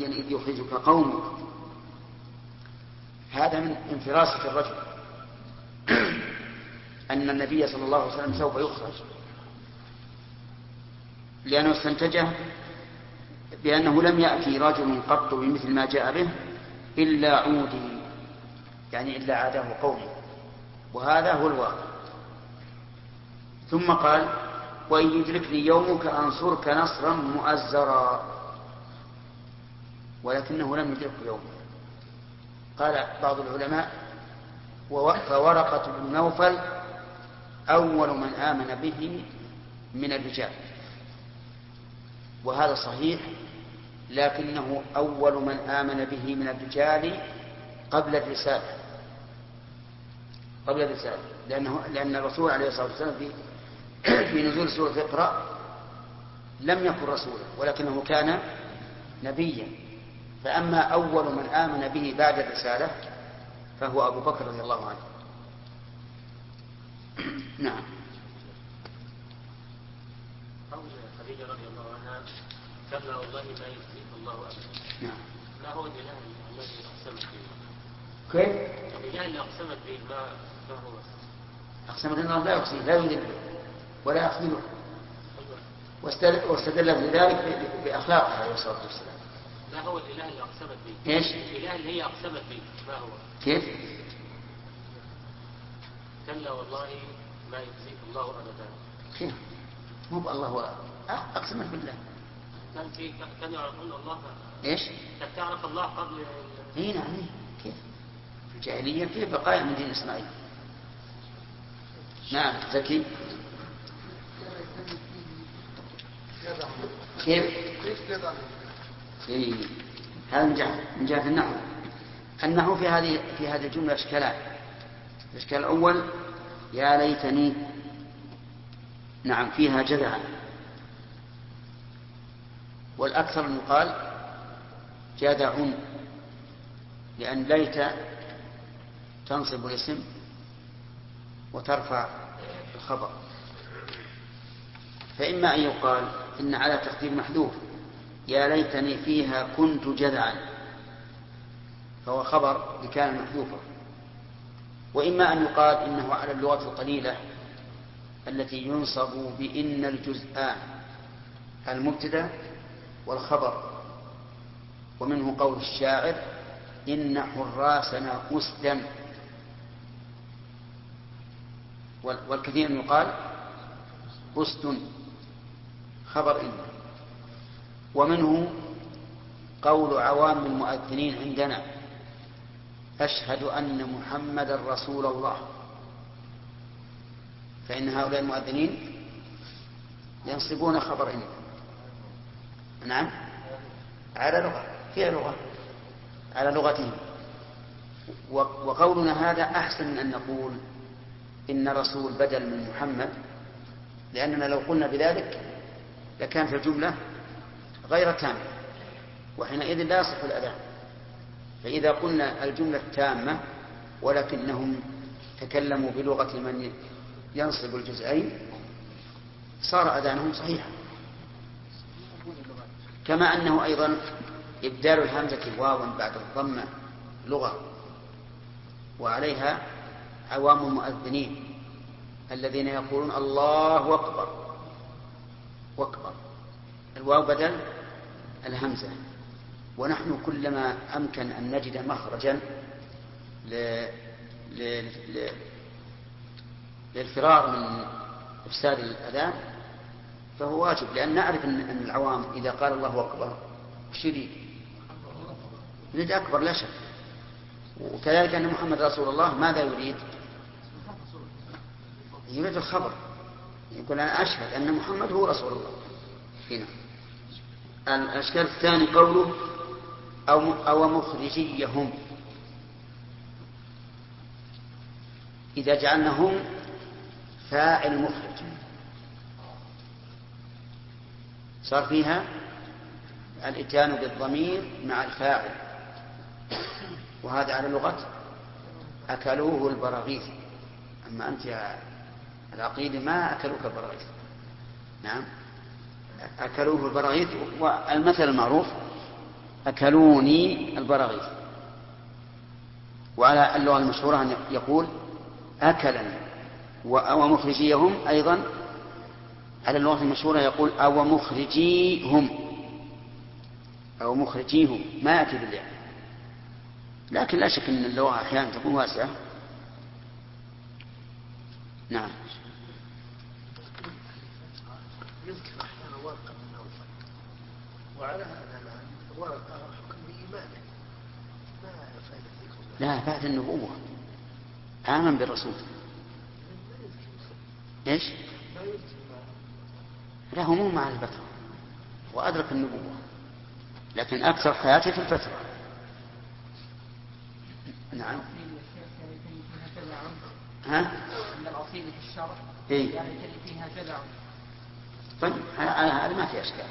مخرجا إذ يخرجك قومك. هذا من فراسة الرجل أن النبي صلى الله عليه وسلم سوف يخرج، لأنه استنتجه بأنه لم يأتي رجل قط بمثل ما جاء به إلا عودي، يعني إلا عاده قومه، وهذا هو الواقع. ثم قال وإن يدركني يومك أنصرك نصرا مؤزرا، ولكنه لم يدركه يومه. قال بعض العلماء فورقة بن نوفل أول من آمن به من الرجال، وهذا صحيح، لكنه أول من آمن به من الرجال قبل الرسالة، لأن الرسول عليه الصلاة والسلام في نزول سورة اقرأ لم يكن رسولا ولكنه كان نبيا. فأما أول من آمن به بعد الرسالة فهو أبو بكر رضي الله عنه. نعم. قول خديجة رضي الله عنها كلا والله ما يخزيك الله أبدا. نعم. ما هو الإله الذي أقسمت به؟ كيف؟ الإله اللي أقسمت به ما هو؟ أقسمت أنه لا يقسم، لا يذله ولا يخذله، واستدل بذلك بأخلاقه عليه الصلاة والسلام. ما هو الإله اللي أقسمت به؟ إيش؟ الإله اللي هي أقسمت به ما هو؟ كيف؟ كلا والله ما يخزيك الله أبدا. كيف؟ مو بالله أقسمت بالله. كان يعرفون الله. إيش؟ كان تعرف الله قبل. إيه نعم. كيف؟ في الجاهلية كيف بقايا من دين إسماعيل. نعم. زكي. كيف؟ هذا من جهة النحو. النحو في هذه الجملة إشكالان. الإشكال الأول يا ليتني، نعم فيها جذعا، والأكثر أن يقال جذع، لأن ليت تنصب الاسم وترفع الخبر. فإما أن يقال إن على تقدير محذوف يا ليتني فيها كنت جذعا، فهو خبر لكان محذوفا. وإما أن يقال إنه على اللغة القليلة التي ينصب بإن الجزآن المبتدأ والخبر. ومنه قول الشاعر إن حراسنا أسدا، والكثير يقال أسد خبر إن. ومنه قول عوام المؤذنين عندنا أشهد أن محمد رسول الله، فإن هؤلاء المؤذنين ينصبون خبر إن. نعم على لغة، فيها لغة على لغتهم. وقولنا هذا أحسن من أن نقول إن رسول بدل من محمد، لأننا لو قلنا بذلك لكانت الجملة غير تامة، وحينئذ لا يصح الأذان. فإذا قلنا الجملة تامة ولكنهم تكلموا بلغة من ينصب الجزئين صار أذانهم صحيحا. كما أنه أيضا إبدال الهمزة واوا بعد الضمة لغة، وعليها عوام المؤذنين الذين يقولون الله أكبر، وأكبر الواو بدل الهمزة. ونحن كلما أمكن أن نجد مخرجا للفرار من إفساد الأذان فهو واجب، لأن نعرف أن العوام إذا قال الله أكبر شريك يريد أكبر لا شك. وكذلك أن محمد رسول الله ماذا يريد؟ يريد الخبر، يقول أنا أشهد أن محمد هو رسول الله. هنا الأشكال الثاني قوله أو مخرجيهم، إذا جعلناهم فاعل مخرج صار فيها الإتيان بالضمير مع الفاعل، وهذا على لغة أكلوه البراغيث. أما أنت يا العقيل ما أكلوك البراغيث. نعم أكلوه البراغيث. والمثل المعروف أكلوني البراغيث. وعلى اللغة المشهورة أن يقول أكلا ومخرجيهم. أيضا على اللغة المشهورة يقول أو مخرجيهم أو مخرجيهم، ما يأتي بالله. لكن لا شك أن اللغة أحيانا تكون واسعة. نعم. يذكر أحيانا ورقة من نوفل، وعلى هذا الآن ورقة حكم بإيمانه، ما فائدة ذكر؟ لا، بعد النبوة آمن بالرسول. إيش؟ لا، هو مو مع الفترة وأدرك النبوة، لكن أكثر حياته في الفترة. نعم. ها؟ أن الأصيل في الشرع إيه؟ يعني فيها جذع. طيب هذا ما في أشكال.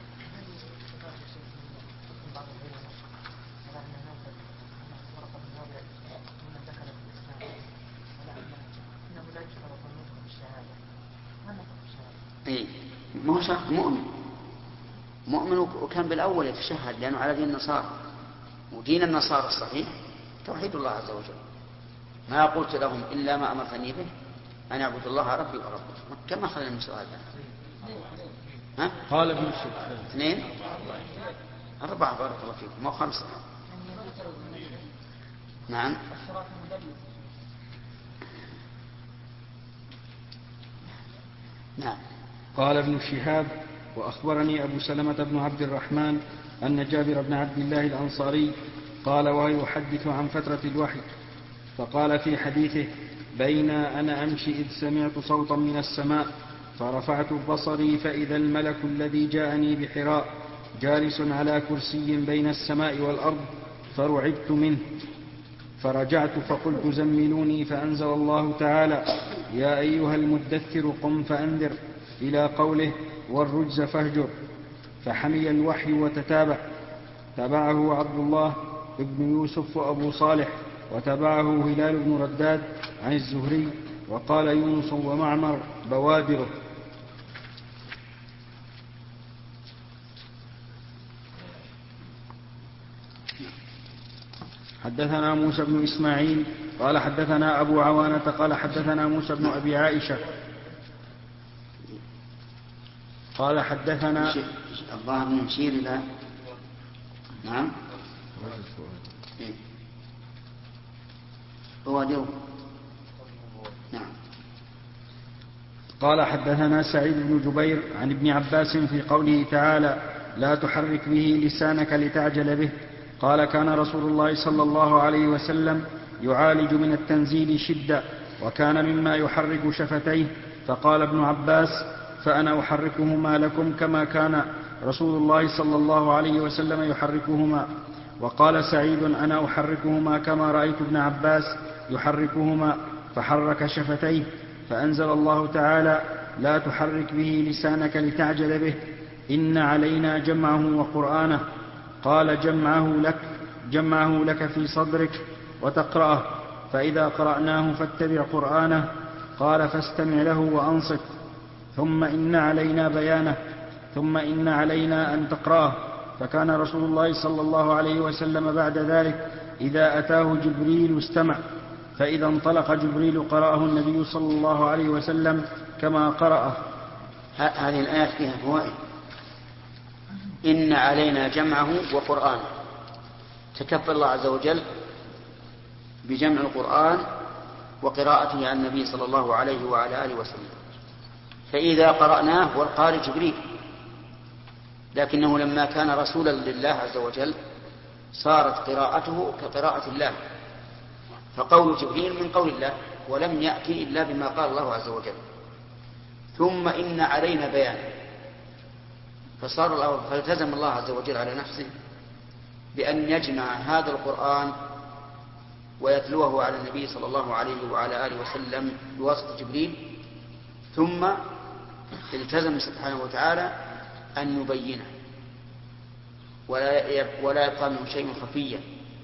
إيه؟ ما هو شرط مؤمن وكان بالأول يتشهد لأنه على دين النصارى، ودين النصارى الصحيح توحيد الله عز وجل. ما قلت لهم إلا ما أمرتني به أن أعبد الله ربي وربكم. كم أخذنا من سؤال؟ ها؟ قال ابن الشيخ 2 4 بارك الله فيكم، مو 5. نعم. نعم. قال ابن شهاب وأخبرني أبو سلمة بن عبد الرحمن أن جابر بن عبد الله الأنصاري قال وهو يحدث عن فترة الوحي فقال في حديثه بين أنا أمشي إذ سمعت صوتا من السماء فرفعت بصري فإذا الملك الذي جاءني بحراء جالس على كرسي بين السماء والأرض فرعبت منه فرجعت فقلت زملوني فأنزل الله تعالى يا أيها المدثر قم فأنذر إلى قوله والرجز فاهجر فحمي الوحي وتتابع. تبعه عبد الله بن يوسف وأبو صالح وتبعه هلال بن رداد عن الزهري وقال يونس ومعمر بوادره. حدثنا موسى بن إسماعيل قال حدثنا أبو عوانة قال حدثنا موسى بن أبي عائشة قال حدثنا الظاهر نشير إلى نعم بوادره. نعم. قال حدثنا سعيد بن جبير عن ابن عباس في قوله تعالى لا تحرك به لسانك لتعجل به قال كان رسول الله صلى الله عليه وسلم يعالج من التنزيل شدة وكان مما يحرك شفتيه فقال ابن عباس فأنا أحركهما لكم كما كان رسول الله صلى الله عليه وسلم يحركهما. وقال سعيد أنا أحركهما كما رأيت ابن عباس يحركهما فحرك شفتيه فأنزل الله تعالى لا تحرك به لسانك لتعجل به إن علينا جمعه وقرآنه قال جمعه لك في صدرك وتقرأه فإذا قرأناه فاتبع قرآنه قال فاستمع له وأنصت ثم إن علينا بيانه ثم إن علينا أن تقرأه. فكان رسول الله صلى الله عليه وسلم بعد ذلك إذا أتاه جبريل استمع فإذا انطلق جبريل قرأه النبي صلى الله عليه وسلم كما قرأه. هذه الآيات فيها فوائد. إن علينا جمعه وقرآنه، تكفل الله عز وجل بجمع القرآن وقراءته عن النبي صلى الله عليه وعلى آله وسلم. فإذا قرأناه والقارئ جبريل، لكنه لما كان رسولا لله عز وجل صارت قراءته كقراءة الله، فقول جبريل من قول الله ولم يأتي إلا بما قال الله عز وجل. ثم إن علينا بيان، فالتزم الله عز وجل على نفسه بأن يجمع هذا القرآن ويتلوه على النبي صلى الله عليه وعلى آله وسلم بواسطة جبريل، ثم التزم سبحانه وتعالى أن يبينه ولا يبقى منه شيء خفيا.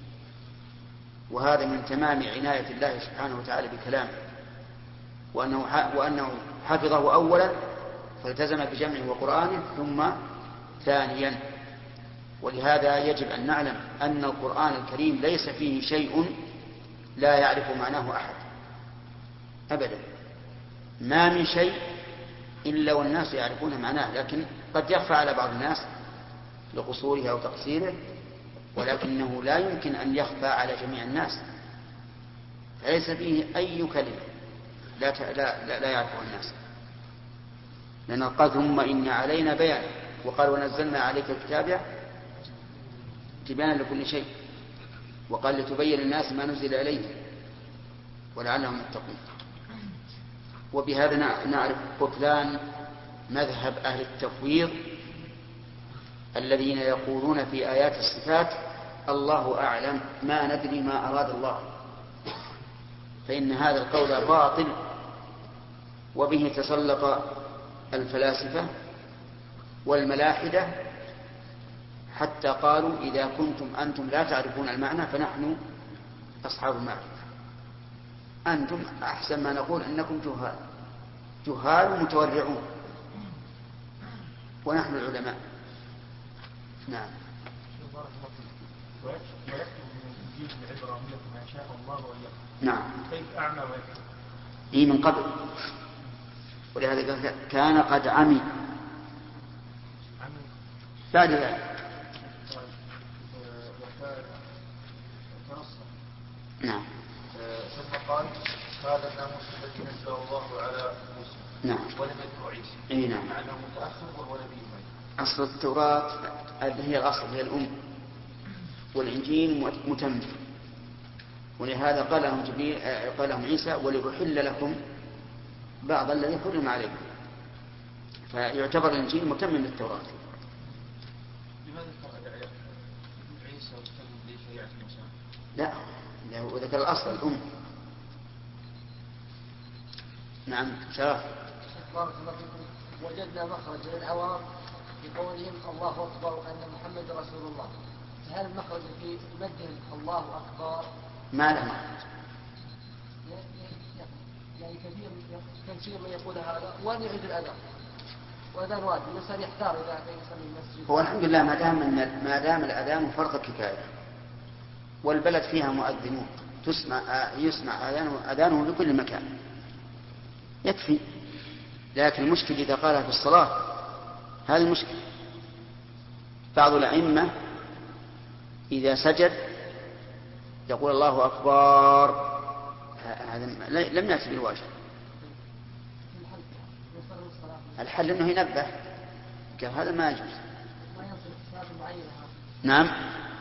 وهذا من تمام عناية الله سبحانه وتعالى بكلامه، وأنه حفظه أولا فالتزم بجمعه وقرآنه، ثم ثانيا ولهذا يجب أن نعلم أن القرآن الكريم ليس فيه شيء لا يعرف معناه أحد أبدا، ما من شيء إلا والناس يعرفون معناه، لكن قد يخفى على بعض الناس لقصوره أو تقصيره، ولكنه لا يمكن أن يخفى على جميع الناس. ليس فيه أي كلمة لا يعرفها الناس، لأن قال ثم إن علينا بيان، وقال ونزلنا عليك الكتاب تبيانا لكل شيء، وقال لتبين الناس ما نزل إليهم ولعلهم يتقون. وبهذا نعرف بطلان مذهب أهل التفويض الذين يقولون في آيات الصفات الله أعلم ما ندري ما أراد الله، فإن هذا القول باطل، وبه تسلط الفلاسفة والملاحدة حتى قالوا إذا كنتم أنتم لا تعرفون المعنى فنحن أصحاب المعرفة، أنتم أحسن ما نقول أنكم جهال متورعون ونحن العلماء. نعم. ويكتب من الإنجيل العبرانية ما شاء الله ويكتب. نعم. كيف أعمى ويكتب؟ إيه من قبل، ولهذا قال كان قد عمي بعد ذلك. نعم. ثم قال هذا الناموس الذي نزل الله على موسى. نعم. ولم يذكر عيسى. اي نعم. مع انه متاخر وهو نبي. اصل التوراة هي الاصل، هي الام، والانجيل متم، ولهذا قال لهم قال لهم عيسى ولأحل لكم بعض الذي حرم عليكم، فيعتبر الانجيل متم للتوراة. لماذا ذكر عيسى وتم بشريعة موسى؟ لا، وذكر الاصل الام. نعم. شرف. بارك الله فيكم. وجدنا مخرج للعوام بقولهم الله أكبر أن محمد رسول الله، هل المخرج في مدهم الله أكبر؟ ما له مخرج. يعني كثير من يقول هذا وأن يعيد الأذان، وأذان واجب، الإنسان يحتار إذا يصلي المسجد. هو الحمد لله ما دام الأذان فرض كفاية والبلد فيها مؤذنون يسمع أذانه بكل مكان يكفي، لكن المشكل إذا قالها في الصلاة، هذا المشكل. بعض الأئمة إذا سجد يقول الله أكبر، هذا لم يأتي بالواجب. الحل أنه ينبه، قال هذا ما يجوز. نعم.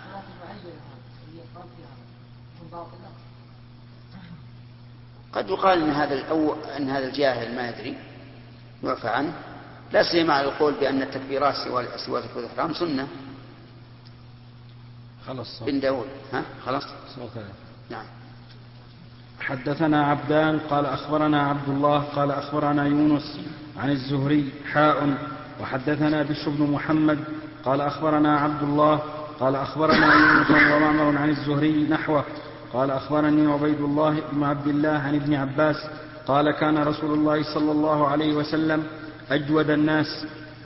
قد يقال أن هذا الجاهل ما يدري يعفى عنه، لا سيما على القول بأن التكبيرات سوى تكبيرة الإحرام سنة. خلاص بن داود. خلاص. نعم. حدثنا عبدان قال أخبرنا عبد الله قال أخبرنا يونس عن الزهري وحدثنا بشر بن محمد قال أخبرنا عبد الله قال أخبرنا يونس ومعمر عن الزهري نحوه قال أخبرني عبيد الله بن عبد الله عن ابن عباس قال كان رسول الله صلى الله عليه وسلم أجود الناس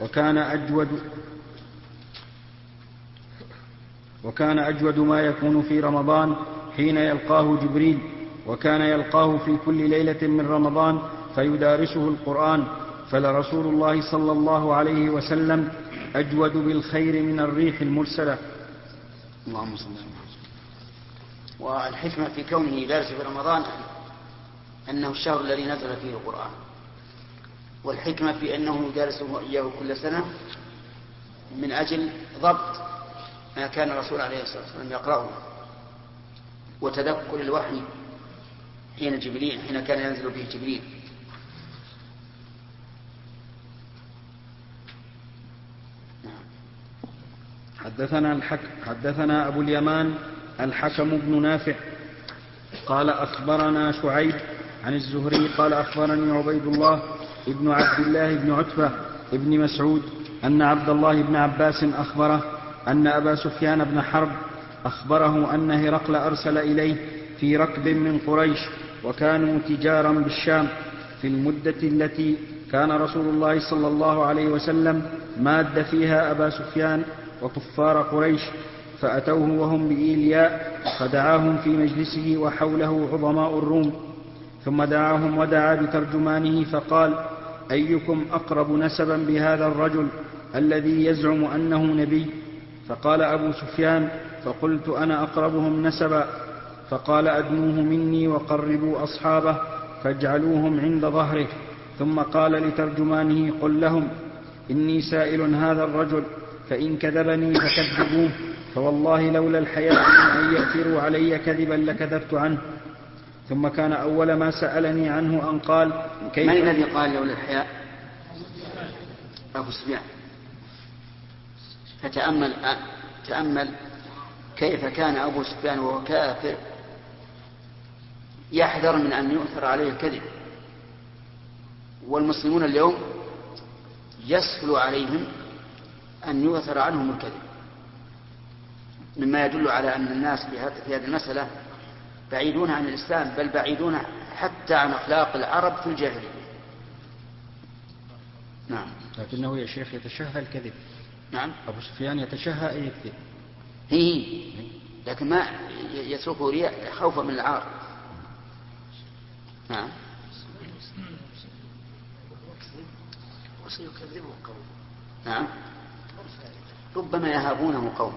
وكان أجود ما يكون في رمضان حين يلقاه جبريل، وكان يلقاه في كل ليلة من رمضان فيدارسه القرآن، فلرسول الله صلى الله عليه وسلم أجود بالخير من الريح المرسلة. اللهم صل وسلم. والحكمة في كونه يدارسه في رمضان أنه الشهر الذي نزل فيه القرآن، والحكمة في أنه يدارسه إياه كل سنة من أجل ضبط ما كان الرسول عليه الصلاة والسلام يقرأه، وتذكر الوحي حين كان ينزل به جبريل. حدثنا أبو اليمان الحكم بن نافع قال أخبرنا شعيب عن الزهري قال أخبرني عبيد الله ابن عبد الله بن عتبة ابن مسعود أن عبد الله بن عباس أخبره أن أبا سفيان بن حرب أخبره أن هرقل أرسل إليه في ركب من قريش، وكانوا تجارا بالشام، في المدة التي كان رسول الله صلى الله عليه وسلم ماد فيها أبا سفيان وكفار قريش، فأتوه وهم بإيلياء فدعاهم في مجلسه وحوله عظماء الروم، ثم دعاهم ودعا بترجمانه فقال: أيكم أقرب نسبا بهذا الرجل الذي يزعم أنه نبي؟ فقال أبو سفيان: فقلت أنا أقربهم نسبا. فقال: أدنوه مني وقربوا أصحابه فاجعلوهم عند ظهره. ثم قال لترجمانه: قل لهم إني سائل هذا الرجل، فإن كذبني فكذبوه، فوالله لولا الحياء من أن يأثروا علي كذبا لكذبت عنه. ثم كان أول ما سألني عنه أن قال: كيف؟ من الذي قال لولا الحياء؟ أبو سفيان. فتأمل كيف كان أبو سفيان وهو كافر يحذر من أن يؤثر عليه الكذب، والمسلمون اليوم يسهل عليهم أن يؤثر عنهم الكذب، مما يدل على أن الناس في هذه المسألة بعيدون عن الإسلام، بل بعيدون حتى عن أخلاق العرب في الجاهلية. نعم. لكنه يا شيخ يتشهى الكذب. نعم. أبو سفيان يتشهى أن يكذب. هي لكن ما يتركه رياء خوفا من العار. نعم. وسيكذبه قوم. نعم. ربما يهابونه قوم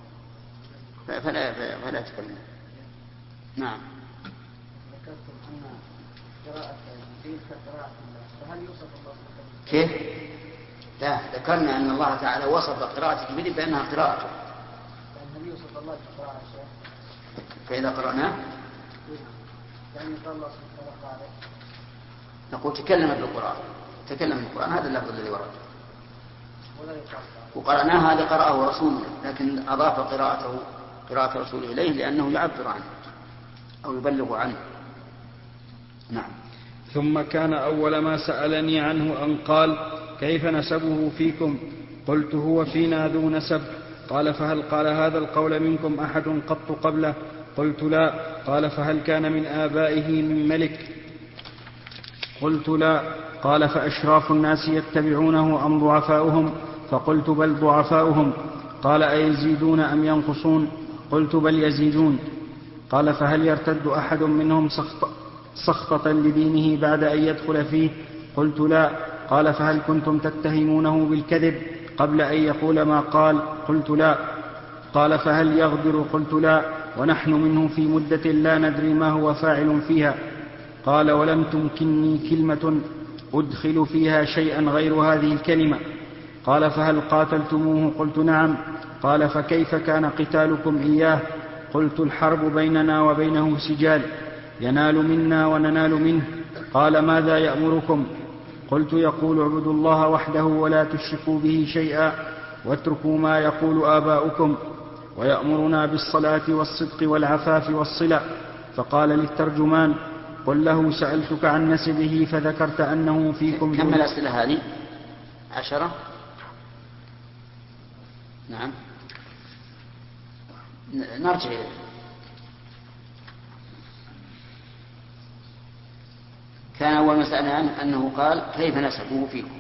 فلا تكلمون. نعم. ذكرتم أن قراءة الجبريل كقراءة الله، فهل يوصف الله كيف؟ لا، ذكرنا أن الله تعالى وصف قراءة الجبريل بأنها قراءته. هل يوصف الله بقراءة شيء؟ فإذا قرأناه يعني قال الله سبحانه وتعالى نقول تكلم بالقرآن، هذا اللفظ الذي ورد. وقرأناه هذا قرأه رسوله، لكن أضاف قراءة رسوله إليه لأنه يعبر عنه أو يبلغ عنه. نعم. ثم كان أول ما سألني عنه أن قال: كيف نسبه فيكم؟ قلت: هو فينا ذو نسب. قال: فهل قال هذا القول منكم أحد قط قبله؟ قلت: لا. قال: فهل كان من آبائه من ملك؟ قلت: لا. قال: فأشراف الناس يتبعونه أم ضعفاؤهم؟ فقلت: بل ضعفاؤهم. قال: أيزيدون أم ينقصون؟ قلت: بل يزيدون. قال: فهل يرتد أحد منهم سخطة لدينه بعد أن يدخل فيه؟ قلت: لا. قال: فهل كنتم تتهمونه بالكذب قبل أن يقول ما قال؟ قلت: لا. قال: فهل يغدر؟ قلت: لا، ونحن منه في مدة لا ندري ما هو فاعل فيها. قال: ولم تمكنني كلمة أدخل فيها شيئا غير هذه الكلمة. قال: فهل قاتلتموه؟ قلت: نعم. قال: فكيف كان قتالكم إياه؟ قلت: الحرب بيننا وبينه سجال، ينال منا وننال منه. قال: ماذا يأمركم؟ قلت: يقول: اعبدوا الله وحده ولا تشركوا به شيئا واتركوا ما يقول آباؤكم، ويأمرنا بالصلاة والصدق والعفاف والصلة. فقال للترجمان: قل له سألتك عن نسبه فذكرت أنه فيكم. كم الأسئلة هذه؟ 10. نعم. نرجع إليه. كان أول ما سألنا عنه أنه قال: كيف نسبه فيكم؟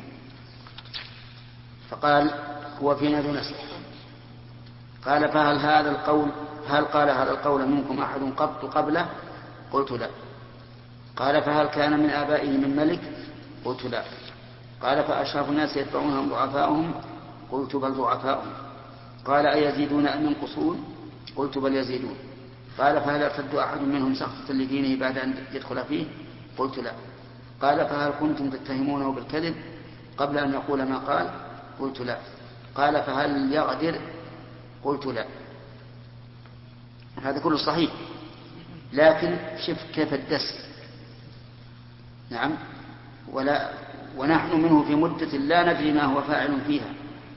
فقال: هو فينا ذو نسب. قال: هل قال هذا القول منكم أحد قط قبله؟ قلت: لا. قال: فهل كان من آبائه من ملك؟ قلت: لا. قال: فأشراف الناس يتبعونهم ضعفاؤهم؟ قلت: بل ضعفاؤهم. قال: أيزيدون أم ينقصون؟ قلت: بل يزيدون. قال: فهل يرتد أحد منهم سخطة لدينه بعد أن يدخل فيه؟ قلت: لا. قال: فهل كنتم تتهمونه بالكذب قبل أن يقول ما قال؟ قلت: لا. قال: فهل يغدر؟ قلت: لا. هذا كله صحيح، لكن شف كيف الدس. نعم. ونحن منه في مدة لا ندري ما هو فاعل فيها،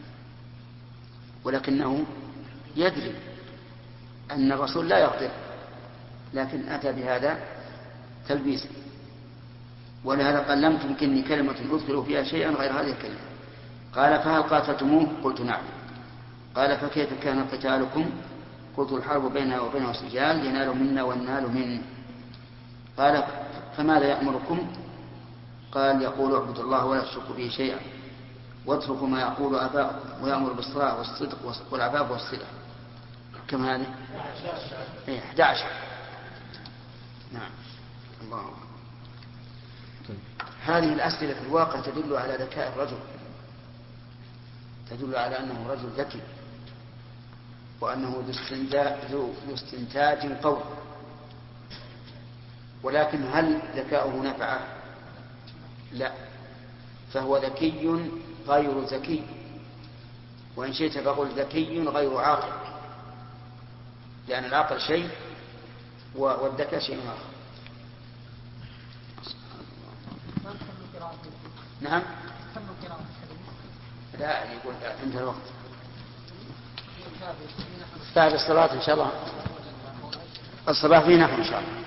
ولكنه يدري أن الرسول لا يغدر، لكن أتى بهذا تلبيسا، ولهذا قال: لم تمكنني كلمة أدخل فيها شيئا غير هذه الكلمة. قال: فهل قاتلتموه؟ قلت: نعم. قال: فكيف كان قتالكم؟ قلت: الحرب بيننا وبينه سجال، ينال منا وننال منه. قال: فماذا يأمركم؟ قال: يقول: اعبدوا الله ولا تشركوا به شيئا واتركوا ما يقول آباؤكم ويأمر بالصلاة والصدق والعفاف والصلة. كم هذه؟ 11. نعم. الله. هذه الأسئلة في الواقع تدل على ذكاء الرجل، تدل على أنه رجل ذكي، وأنه ذو استنتاج قوي. ولكن هل ذكاؤه نفعه؟ لا، فهو ذكي غير ذكي، وإن شئت فقل ذكي غير عاقل، لأن العقل شيء والذكاء شيء آخر. نعم. لا، يقول عند الوقت بعد الصلاة إن شاء الله، الصباح فيه نحو إن شاء الله.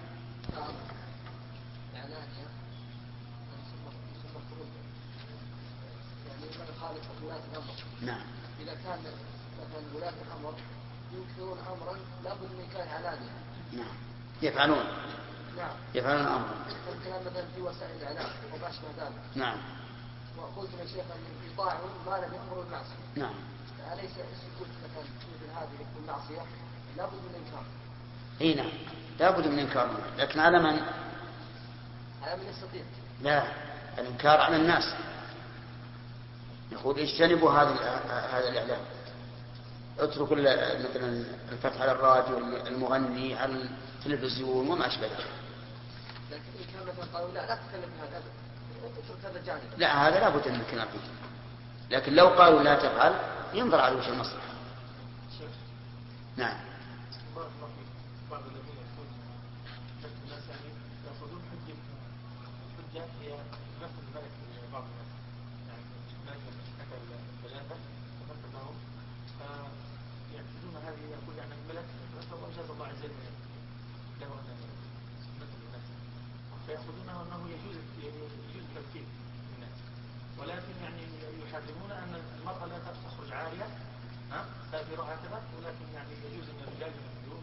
نعم. إذا كان مثلا ولاة الأمر ينكرون أمرا لابد من كان علانية. نعم. يفعلون. نعم. يفعلون أمرا. الكلام مثلا في وسائل الإعلام وما أشبه ذلك. نعم. وقلت من الشيخ أن يطاعون ما لم يأمروا المعصية. نعم. أليس السكوت مثلا مثل هذه المعصية لابد من إنكار؟ اي نعم، لابد من إنكار، لكن على من؟ على من يستطيع. لا، الإنكار على الناس. يقول اجتنبوا هذا الإعلام، اتركوا مثلا الفتح على الراديو، المغني على التلفزيون وما أشبه ذلك. لكن إن كان مثلا قالوا لا تتكلم بهذا، اترك هذا الجانب. لا، هذا لابد من الكلام فيه. لكن لو قالوا لا تفعل ينظر على وجه المصلحة. نعم. بعض الذين يكون الناس يعني يأخذون حجة هي نفس الملك لبعض الناس، يعني الملك اشتكى الثلاثة فمثل لهم فيعتقدون هذه يقول يعني الملك فهو أجاز الله عز وجل له أن مثل الناس، فيأخذونه أنه يجوز التمثيل الناس، ولكن يعني يحاكمون أن المرأة لا تخرج عارية سافروا هكذا، ولكن يعني يجوز أن الرجال يمثلون.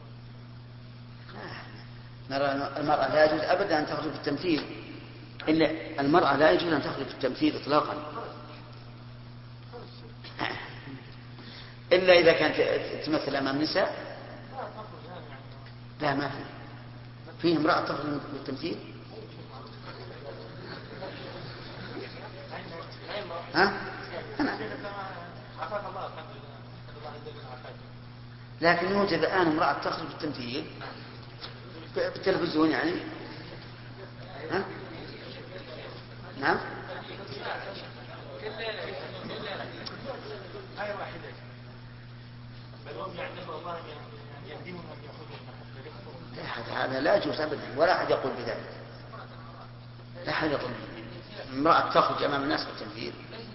المرأة لا يجوز أبدا أن تخرج في التمثيل، إلا المرأة لا يجوز أن تخرج في التمثيل إطلاقا، إلا إذا كانت تمثل أمام النساء. لا، ما في امرأة تخرج في التمثيل. لكن يوجد الآن امرأة تخرج في التمثيل بالتلفزيون يعني. نعم. هذا لا يجوز أبدا، ولا أحد يقول بذلك، لا أحد يقول امرأة تخرج أمام الناس في التمثيل.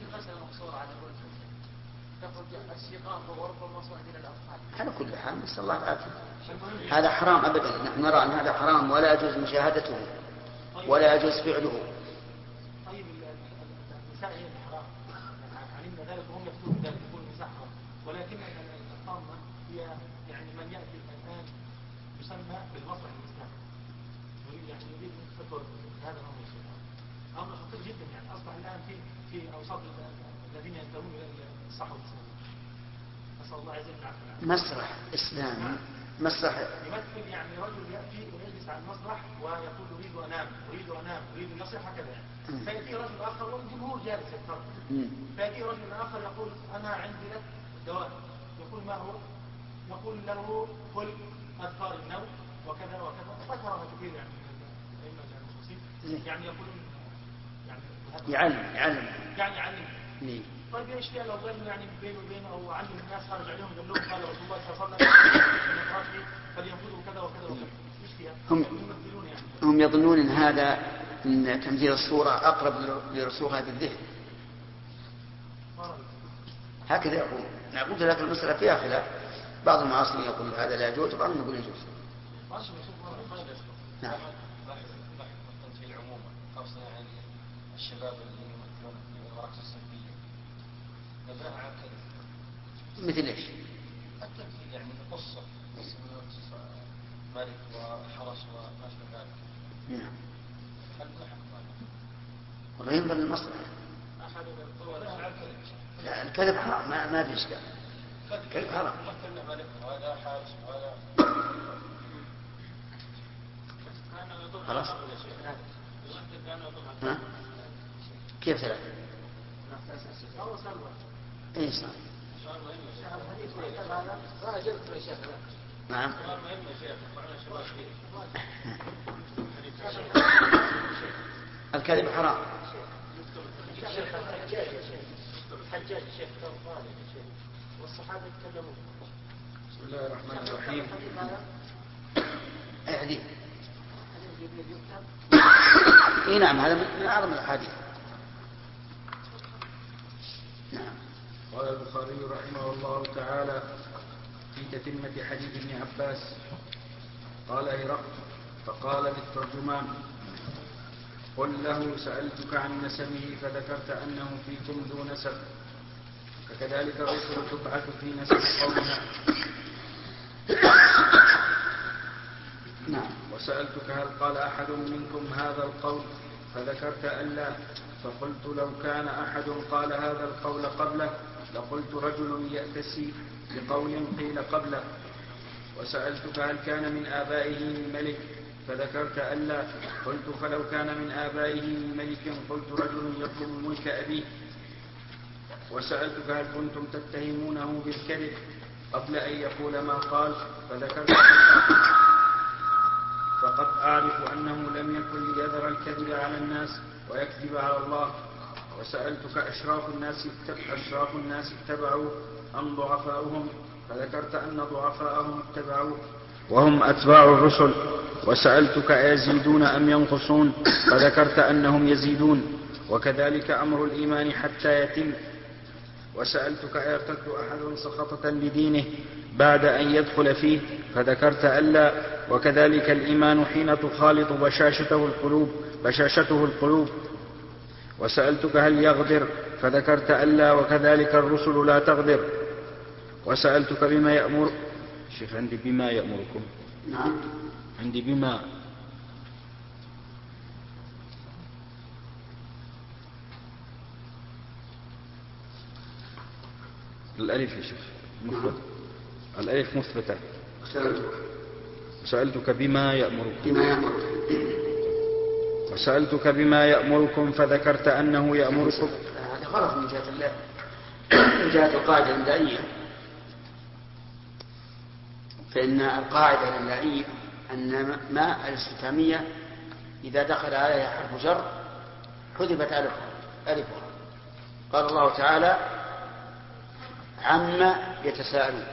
على كل حال نسأل الله العافية. هذا حرام أبدا، نحن نرى أن هذا حرام ولا يجوز مشاهدته ولا يجوز فعله. طيب النساء هي الحرام، علمنا ذلك وهم يفتون ذلك يقول النساء حرام، ولكن الطامة هي يعني من يأتي الآن يسمى بالمصلح الإسلامي، يريد فتوى هذا الأمر الشيطان، أمر خطير جدا. يعني أصبح الآن في أوساط الذين ينتمون إلى الصحوة الإسلامية، نسأل الله عز وجل. مسرح إسلامي، مسرح يمثل يعني رجل يأتي ويجلس على المسرح ويقول أريد أنام أريد يصيح هكذا يعني. فيأتي رجل آخر والجمهور جالس يتفرج، فيأتي رجل آخر يقول أنا عندي لك دواء، يقول ما هو؟ يقول له قل أذكار النوم وكذا وكذا، ذكرها كثير يعني يعني يقول يعلم. طيب ايش فيها لو قال يعني بينه وبينه او علم الناس خرج عليهم قال لهم قال رسول الله صلى الله عليه وسلم فلينفذوا كذا وكذا وكذا، ايش فيها؟ هم يظنون ان هذا ان تمثيل الصورة اقرب لرسوخها في الذهن، هكذا يقول. قلت لك المسألة فيها خلاف، بعض المعاصرين يقول هذا لا يجوز وبعضهم يقول يجوز. نعم. التمثيل عموما خاصة يعني الشباب اللي يمثلون في الورقة الصيفية نبرها عن كذا. مثل ايش؟ التمثيل يعني قصة ملك وحرس وما شابه ذلك. نعم. هل نحن والله ينظر للمصلحة. لا الكذب حرام، ما في إشكال. الكذب حرام. هذا حارس وهذا خلاص. ها؟ كيف ثلاثة؟ ايش صار؟ نعم. الكذب حرام. الحجاج الشيخ قال والصحابة يتكلمون. بسم الله الرحمن الرحيم. أي حديث؟ اي نعم، هذا من أعظم الأحاديث. نعم. قال البخاري رحمه الله تعالى في تتمة حديث ابن عباس: قال هرقل فقال للترجمان: قل له سألتك عن نسبه فذكرت أنه فيكم ذو نسب، فكذلك الرسل تبعث في نسب قومها. نعم. وسألتك هل قال أحد منكم هذا القول فذكرت أن لا، فقلت لو كان أحد قال هذا القول قبله لقلت رجل يأتسي بقول قيل قبله. وسألتك هل كان من آبائه من ملك فذكرت أن لا، قلت فلو كان من آبائه من ملك قلت رجل يطلب ملك أبيه. وسألتك هل كنتم تتهمونه بالكذب قبل أن يقول ما قال فذكرت فقد أعرف أنه لم يكن ليذر الكذب على الناس ويكذب على الله. وسألتك أشراف الناس اتبعوا أم ضعفاؤهم فذكرت أن ضعفاءهم اتبعوا وهم أتباع الرسل. وسألتك أيزيدون أم ينقصون فذكرت أنهم يزيدون، وكذلك أمر الإيمان حتى يتم. وسألتك أيرتد أحد سخطة لدينه بعد أن يدخل فيه فذكرت ألا، وكذلك الإيمان حين تخالط بشاشته القلوب. وسألتك هل يغدر فذكرت ألا، وكذلك الرسل لا تغدر. وسألتك بما يأمر شيخ عندي بما يأمركم. نعم. عندي بما الألف يا شيخ مثبت. الألف مثبتة. سألتك بما يأمركم. وسألتك بما يأمركم فذكرت أنه يأمركم. هذا غلط من جهة الله، من جهة القاعدة الإملائية. فإن القاعدة الإملائية أن ما الاستفهامية إذا دخل عليها حرف جر حذفت ألفها. قال الله تعالى: عما يتساءلون.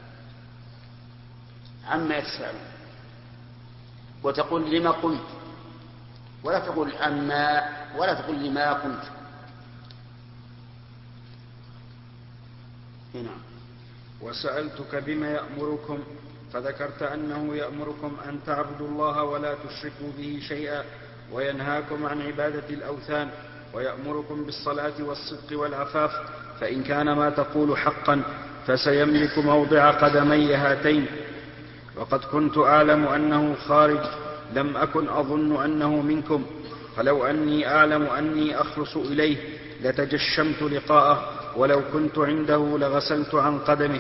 وتقول لما قلت، ولا تقول عما، ولا تقول لما قلت. هنا. وسألتك بما يأمركم فذكرت أنه يأمركم أن تعبدوا الله ولا تشركوا به شيئا، وينهاكم عن عبادة الأوثان، ويأمركم بالصلاة والصدق والعفاف، فإن كان ما تقول حقا فسيملك موضع قدمي هاتين. وقد كنت أعلم أنه خارج، لم أكن أظن أنه منكم، فلو أني أعلم أني أخلص إليه لتجشمت لقاءه، ولو كنت عنده لغسلت عن قدمه.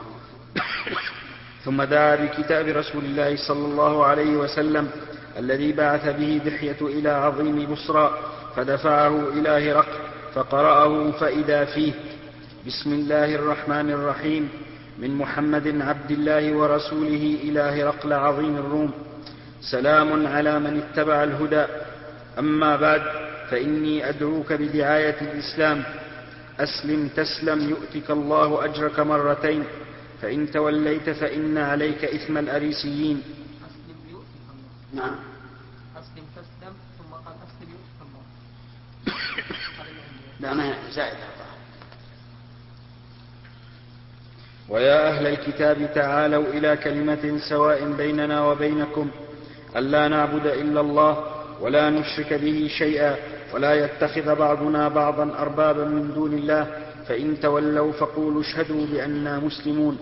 ثم دعا بكتاب رسول الله صلى الله عليه وسلم الذي بعث به دحية إلى عظيم بصرى، فدفعه إلى هرقل فقرأه فإذا فيه: بسم الله الرحمن الرحيم، من محمد عبد الله ورسوله إلى هرقل عظيم الروم، سلام على من اتبع الهدى، أما بعد، فإني أدعوك بدعاية الإسلام، أسلم تسلم يؤتك الله أجرك مرتين، فإن توليت فإن عليك إثم الأريسيين. أسلم يؤتك الله. نعم. أسلم تسلم ثم قال أسلم يؤتك الله. لا، ما زائد. ويا أهل الكتاب تعالوا إلى كلمة سواء بيننا وبينكم ألا نعبد إلا الله ولا نشرك به شيئا ولا يتخذ بعضنا بعضا أربابا من دون الله، فإن تولوا فقولوا اشهدوا بأننا مسلمون.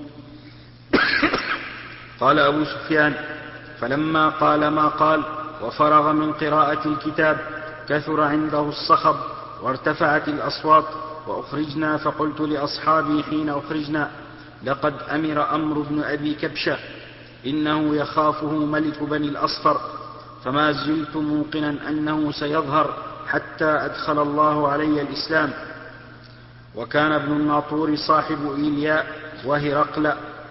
قال أبو سفيان: فلما قال ما قال وفرغ من قراءة الكتاب كثر عنده الصخب، وارتفعت الأصوات وأخرجنا، فقلت لأصحابي حين أخرجنا: لقد أمر أمر بن أبي كبشة، إنه يخافه ملك بني الأصفر، فما زلت موقنا أنه سيظهر حتى أدخل الله علي الإسلام. وكان ابن الناطور صاحب إيلياء وهرقل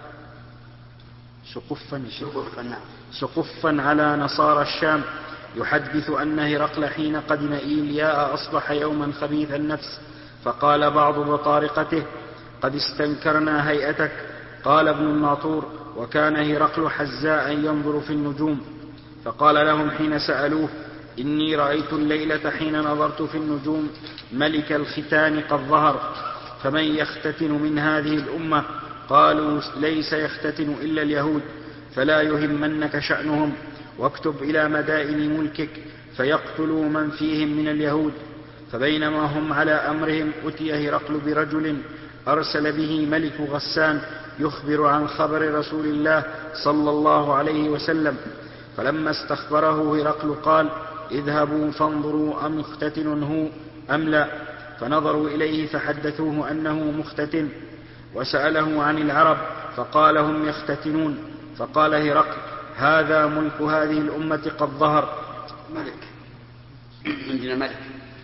سقفا على نصارى الشام، يحدث أن هرقل حين قدم إيلياء أصبح يوما خبيث النفس، فقال بعض بطارقته: قد استنكرنا هيئتك. قال ابن الناطور: وكان هرقل حزاء ينظر في النجوم، فقال لهم حين سألوه: إني رأيت الليلة حين نظرت في النجوم ملك الختان قد ظهر، فمن يختتن من هذه الأمة؟ قالوا: ليس يختتن إلا اليهود، فلا يهمنك شأنهم، واكتب إلى مدائن ملكك فيقتلوا من فيهم من اليهود. فبينما هم على أمرهم أتي هرقل برجل أرسل به ملك غسان يخبر عن خبر رسول الله صلى الله عليه وسلم، فلما استخبره هرقل قال: اذهبوا فانظروا أمختتن هو أم لا. فنظروا إليه فحدثوه أنه مختتن، وسأله عن العرب فقال: هم يختتنون. فقال هرقل: هذا ملك هذه الأمة قد ظهر. ملك عندنا ملك،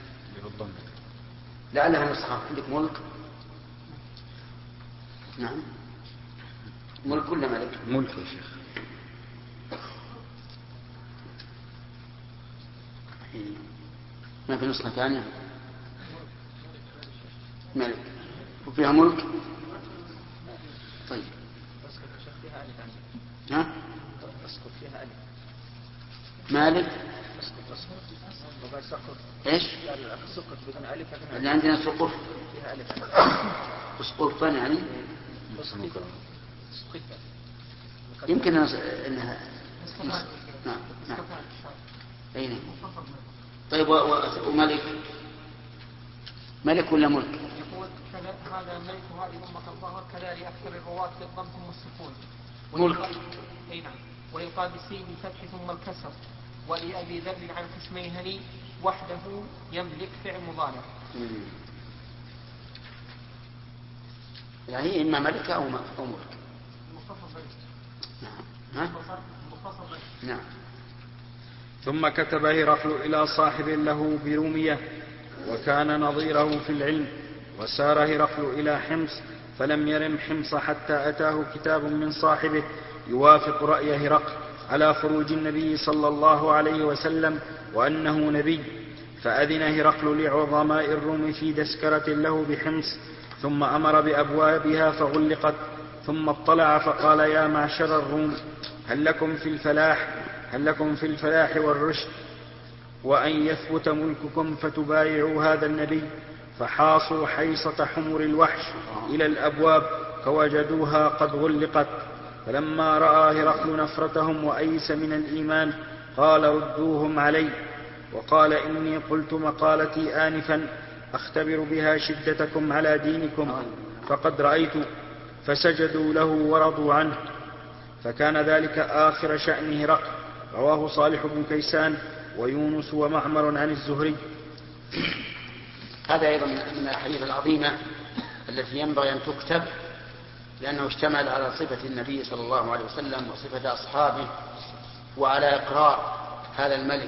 لعلها نسخة. عندك ملك؟ نعم، ملك ولا ملك؟ ملك يا شيخ. ما في نسخة ثانية؟ ملك وفيها ملك. طيب ها؟ مالك ايش؟ اللي عندنا سقف سقفا يعني يمكن انها نعم نعم. أين؟ طيب وملك ملك ولا ملك؟ يقول هذا ملك هذه الأمة قد ظهر، كذا لأكثر الرواة بالضم ثم السكون. ملك. أي نعم. ويقال بالسين بالفتح ثم الكسر. ولأبي ذر عن قسمي هني وحده يملك فعل مضارع. يعني إما ملك أو ملك. نعم. نعم. ثم كتب هرقل إلى صاحب له برومية وكان نظيره في العلم، وسار هرقل إلى حمص فلم يرم حمص حتى أتاه كتاب من صاحبه يوافق رأي هرقل على خروج النبي صلى الله عليه وسلم وأنه نبي، فأذن هرقل لعظماء الروم في دسكرة له بحمص، ثم أمر بأبوابها فغلقت، ثم اطلع فقال: يا معشر الروم، هل لكم في الفلاح والرشد وأن يثبت ملككم فتبايعوا هذا النبي؟ فحاصوا حيصة حمر الوحش إلى الأبواب فوجدوها قد غلقت. فلما رأى هرقل نفرتهم وأيس من الإيمان قال: ردوهم علي. وقال: إني قلت مقالتي آنفا أختبر بها شدتكم على دينكم، فقد رأيت. فسجدوا له ورضوا عنه. فكان ذلك آخر شأن هرقل. رواه صالح بن كيسان ويونس ومعمر عن الزهري. هذا أيضا من الحديث العظيمة التي ينبغي أن تكتب، لأنه اشتمل على صفة النبي صلى الله عليه وسلم وصفة أصحابه، وعلى إقرار هذا الملك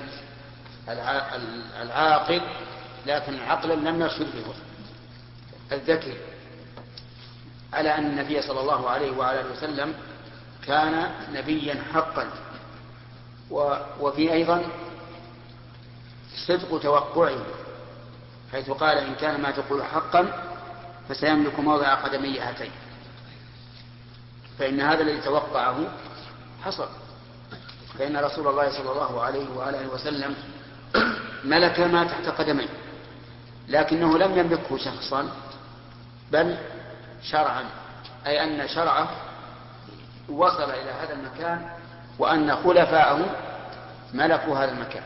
العاقل، لكن عقلا لم يرشد به الذكي، على أن النبي صلى الله عليه وعلى اله وسلم كان نبيا حقا. وفي أيضا صدق توقعه، حيث قال: إن كان ما تقول حقا فسيملك موضع قدمي هاتين. فإن هذا الذي توقعه حصل، فإن رسول الله صلى الله عليه وآله وسلم ملك ما تحت قدميه، لكنه لم يملكه شخصا بل شرعا، أي أن شرعه وصل إلى هذا المكان وأن خلفاءه ملكوا هذا المكان.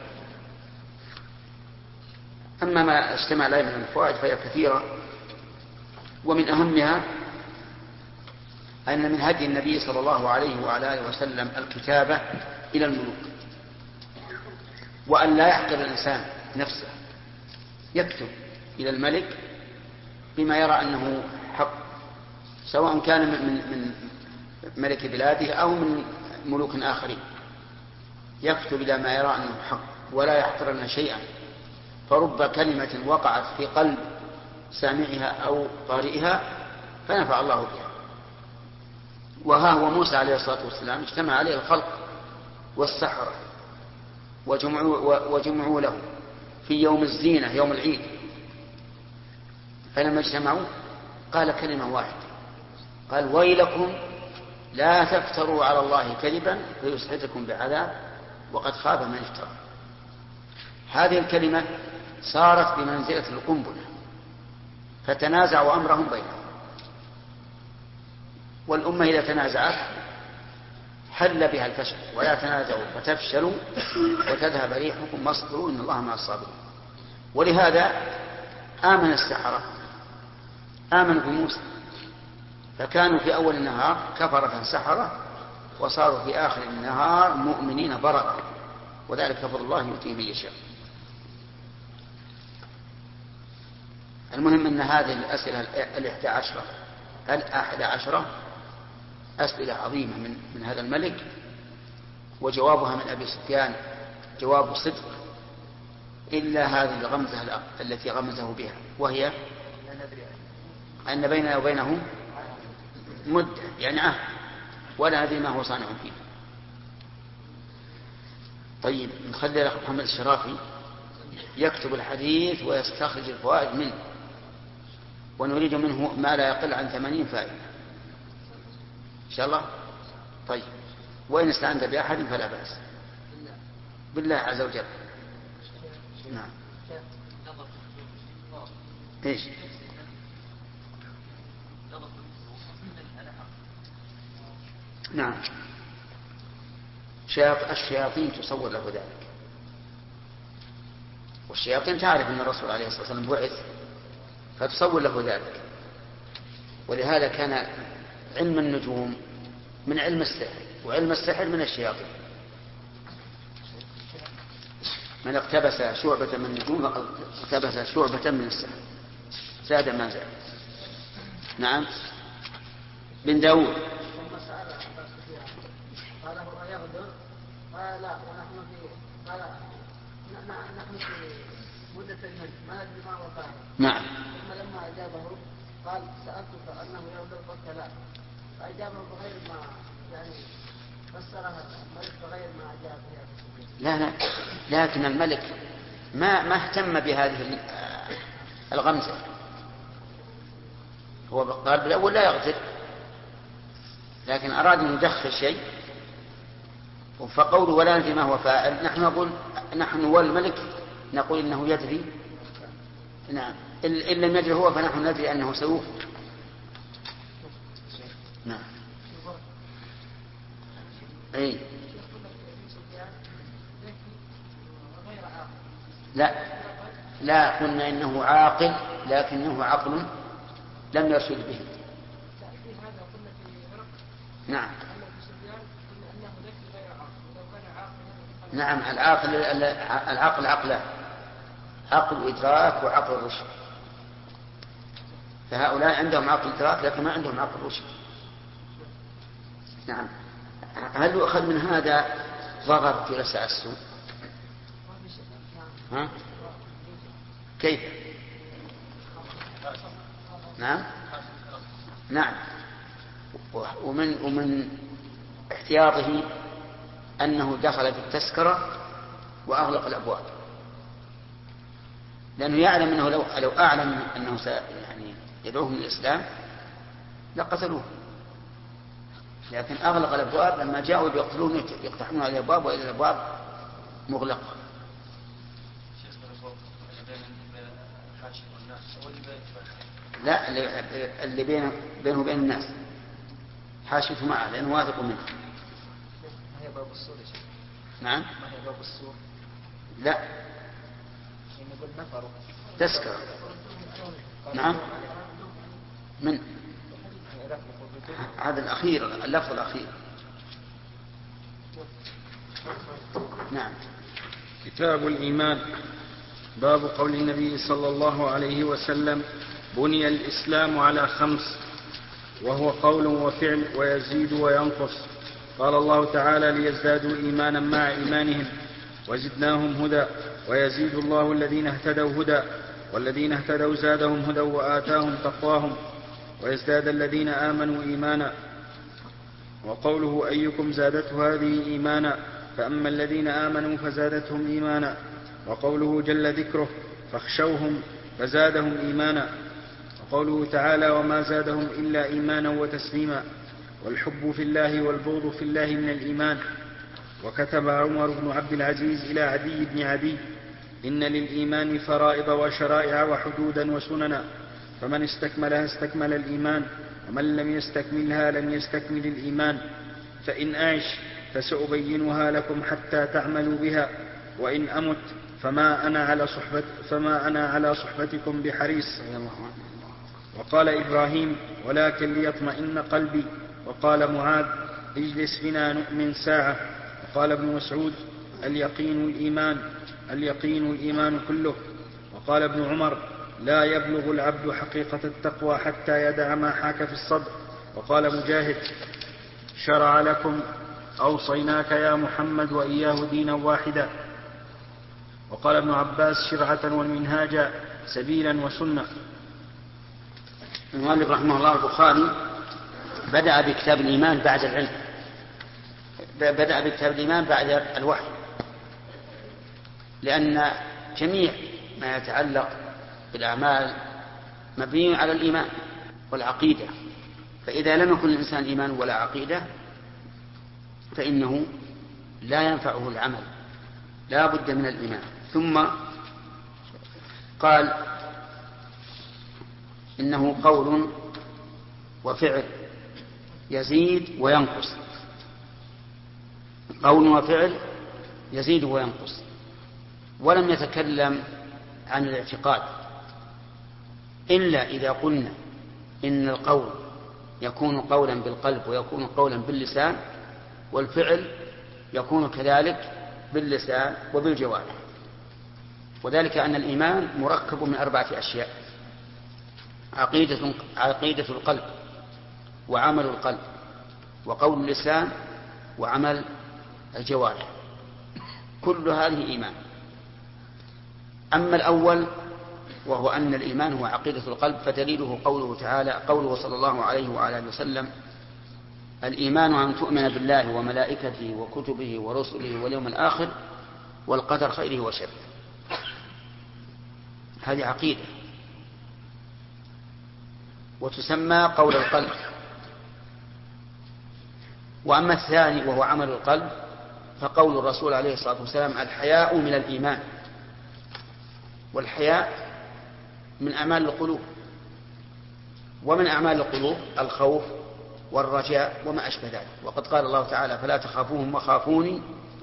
أما ما اجتمع عليه من الفوائد فهي كثيرة، ومن أهمها أن من هدي النبي صلى الله عليه وعلى آله وسلم الكتابة إلى الملوك، وأن لا يحقر الإنسان نفسه، يكتب إلى الملك بما يرى أنه حق، سواء كان من ملك بلاده أو من ملوك آخرين، يكتب إلى ما يرى أنه حق ولا يحقرن شيئا. فرب كلمة وقعت في قلب سامعها أو قارئها فنفع الله بها. وها هو موسى عليه الصلاة والسلام اجتمع عليه الخلق والسحرة وجمعوا له في يوم الزينة يوم العيد، فلما اجتمعوا قال كلمة واحدة، قال ويلكم لا تفتروا على الله كذبا فيسحتكم بعذاب وقد خاب من افترى. هذه الكلمة صارت بمنزلة القنبلة، فتنازعوا أمرهم بينهم. والأمة إذا تنازعت حل بها الفشل، ولا تنازعوا فتفشلوا وتذهب ريحكم واصبروا إن الله مع الصابرين. ولهذا آمن السحرة، آمنوا بموسى، فكانوا في أول النهار كفرة سحرة، وصاروا في آخر النهار مؤمنين بررا، وذلك فضل الله يؤتيه من يشاء. المهم أن هذه الأسئلة 11 أسئلة عظيمة من هذا الملك، وجوابها من أبي سفيان جواب صدق، إلا هذه الغمزة التي غمزه بها، وهي أن بيننا وبينه مدة، يعني عهد، ولا ندري ما هو صانع فيه. طيب نخلي الأخ محمد الشرافي يكتب الحديث ويستخرج الفوائد منه، ونريد منه ما لا يقل عن 80 فائدة إن شاء الله. طيب وإن استعنت بأحد فلا بأس، بالله عز وجل. نعم. إيش؟ نعم، الشياطين تصور له ذلك، والشياطين تعرف أن الرسول عليه الصلاة والسلام بعث فتصور له ذلك. ولهذا كان علم النجوم من علم السحر، وعلم السحر من الشياطين. من اقتبس شعبة من النجوم فقد اقتبس شعبة من السحر، زاد ما زاد. نعم. بن داود قال هو يغدر، قال لا ونحن في، قال نحن في مدة الملك ما ندري ما هو فاعل. نعم. ثم لما أجابه قال سألتك أنه يغدر قلت لا، فأجابه بغير ما يعني فسرها الملك بغير ما أجاب بها. لا لكن الملك ما اهتم بهذه الغمزة، هو قال بالأول لا يغدر، لكن أراد أن يدخل شيء، فقوله ولا ندري ما هو فاعل، نحن نقول نحن والملك نقول إنه يدري. نعم، إن لم يدري هو فنحن ندري أنه سيوفي. نعم. أي لا قلنا إنه عاقل، لكنه عقل لم يرشد به. نعم. نعم، العقل عقلان، عقل إدراك وعقل الرشد، فهؤلاء عندهم عقل إدراك لكن ما عندهم عقل رشد. نعم. هل يؤخذ من هذا ضرر جلساء السوء؟ ها؟ كيف؟ نعم. نعم. ومن احتياطه أنه دخل في التذكرة وأغلق الأبواب، لأنه يعلم أنه لو أعلم أنه يعني يدعوهم للإسلام لقتلوه، لكن أغلق الأبواب. لما جاءوا يقتلون يقتحمون على الأبواب وإلى الأبواب مغلقة. لا، اللي بينه وبين الناس حاشته معه لأنه واثق منه. ما هي باب السور يا شيخ؟ نعم. ما هي باب السور؟ لا، يعني نقول نفروا تذكر. نعم. من هذا الأخير، اللفظ الأخير. نعم. كتاب الإيمان. باب قول النبي صلى الله عليه وسلم: بني الإسلام على 5، وهو قول وفعل ويزيد وينقص. قال الله تعالى: ليزدادوا إيمانا مع إيمانهم وزدناهم هدى ويزيد الله الذين اهتدوا هدى والذين اهتدوا زادهم هدى وآتاهم تقواهم ويزداد الذين آمنوا إيمانا. وقوله: أيكم زادته هذه إيمانا، فأما الذين آمنوا فزادتهم إيمانا. وقوله جل ذكره: فاخشوهم فزادهم إيمانا. وقوله تعالى: وما زادهم إلا إيمانا وتسليما. والحب في الله والبغض في الله من الإيمان. وكتب عمر بن عبد العزيز إلى عدي بن عدي: إن للإيمان فرائض وشرائع وحدودا وسننا، فمن استكملها استكمل الإيمان، ومن لم يستكملها لم يستكمل الإيمان. فإن أعش فسأبينها لكم حتى تعملوا بها، وإن أمت فما أنا على صحبتكم بحريص. وقال إبراهيم: ولكن ليطمئن قلبي. وقال معاذ: اجلس بنا نؤمن ساعة. وقال ابن مسعود: اليقين الإيمان كله. وقال ابن عمر: لا يبلغ العبد حقيقة التقوى حتى يدع ما حاك في الصدر. وقال مجاهد: شرع لكم أوصيناك يا محمد وإياه دينا واحدا. وقال ابن عباس: شرعة والمنهاج سبيلا وسنة. المؤلف رحمه الله البخاري بدأ بكتاب الإيمان بعد العلم، بدأ بكتاب الإيمان بعد الوحي، لأن جميع ما يتعلق بالأعمال مبني على الإيمان والعقيدة، فإذا لم يكن الإنسان إيمان ولا عقيدة فإنه لا ينفعه العمل، لا بد من الإيمان. ثم قال: إنه قول وفعل يزيد وينقص. قول وفعل يزيد وينقص، ولم يتكلم عن الاعتقاد إلا إذا قلنا إن القول يكون قولا بالقلب ويكون قولا باللسان، والفعل يكون كذلك باللسان وبالجوارح. وذلك أن الإيمان مركب من 4 أشياء: عقيدة القلب، وعمل القلب، وقول اللسان، وعمل الجوارح، كل هذه إيمان. أما الأول وهو أن الإيمان هو عقيدة القلب، فدليله قوله تعالى، قوله صلى الله عليه وعلى آله وسلم: الإيمان أن تؤمن بالله وملائكته وكتبه ورسله واليوم الآخر والقدر خيره وشره. هذه عقيدة وتسمى قول القلب. وأما الثاني وهو عمل القلب فقول الرسول عليه الصلاة والسلام: الحياء من الإيمان. والحياء من أعمال القلوب، ومن أعمال القلوب الخوف والرجاء وما أشبه ذلك. وقد قال الله تعالى: فلا تخافوهم وخافوني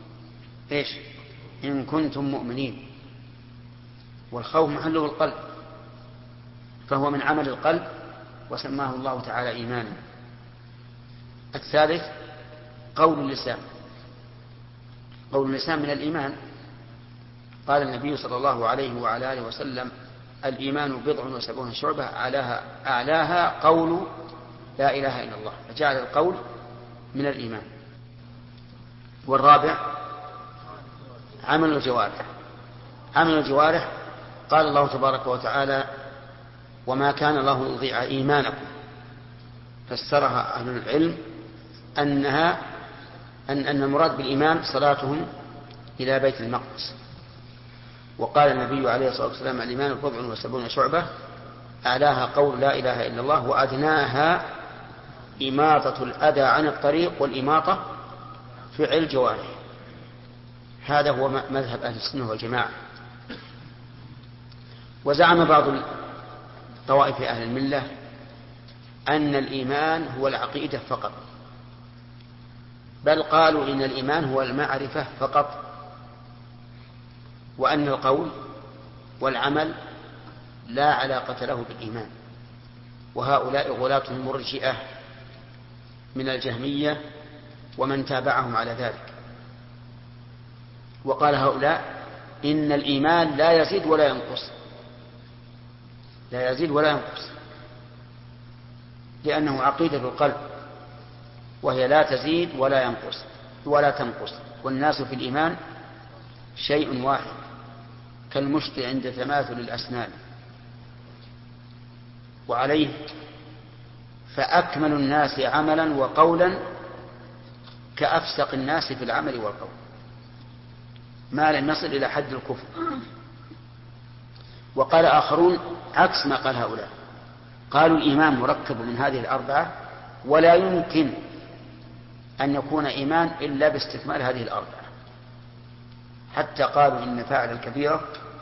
إن كنتم مؤمنين. والخوف محله القلب، فهو من عمل القلب وسماه الله تعالى إيمانا. الثالث قول اللسان. قول اللسان من الإيمان. قال النبي صلى الله عليه وعلى آله وسلم: الإيمان 70 شعبة أعلاها قول لا إله إلا الله، فجعل القول من الإيمان. والرابع عمل الجوارح. عمل الجوارح قال الله تبارك وتعالى: وما كان الله ليضيع إيمانكم، فسرها أهل العلم أن المراد بالإيمان صلاتهم إلى بيت المقدس. وقال النبي عليه الصلاة والسلام: الإيمان 70 شعبة أعلاها قول لا إله إلا الله، وأدناها إماطة الأذى عن الطريق، والإماطة فعل الجوارح. هذا هو مذهب أهل السنة والجماعة. وزعم بعض طوائف أهل الملة أن الإيمان هو العقيدة فقط، بل قالوا إن الإيمان هو المعرفة فقط، وأن القول والعمل لا علاقة له بالإيمان. وهؤلاء غلاة المرجئة من الجهمية ومن تابعهم على ذلك. وقال هؤلاء إن الإيمان لا يزيد ولا ينقص، لا يزيد ولا ينقص، لأنه عقيدة القلب، وهي لا تزيد ولا ينقص ولا تنقص. والناس في الإيمان شيء واحد كالمشط عند تماثل الأسنان. وعليه فأكمل الناس عملا وقولا كأفسق الناس في العمل والقول، ما لم يصل إلى حد الكفر. وقال آخرون عكس ما قال هؤلاء، قالوا الإيمان مركب من هذه الأربعة، ولا يمكن أن يكون إيمان إلا باستكمال هذه الأربعة، حتى قالوا إن فاعل الكبيرة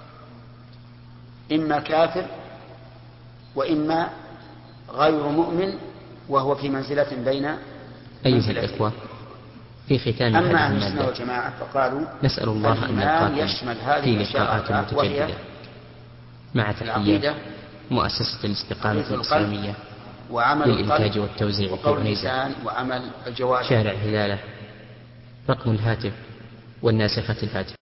إما كافر وإما غير مؤمن، وهو في منزلة بين أيها الإخوة، في ختام أما هذه أهل السنة المادة والجماعة فقالوا نسأل الله أن الإيمان نلقاكم يشمل هذه في الأشياء لقاءات الأربعة، وهي متجددة مع تحيات العقيدة مؤسسة الاستقامة عقيدة الإسلامية وعمل للإنتاج القلب والتوزيع في وقول عنيزة، اللسان وعمل الجوارح. شارع هلالة، رقم الهاتف والناسخة الهاتف.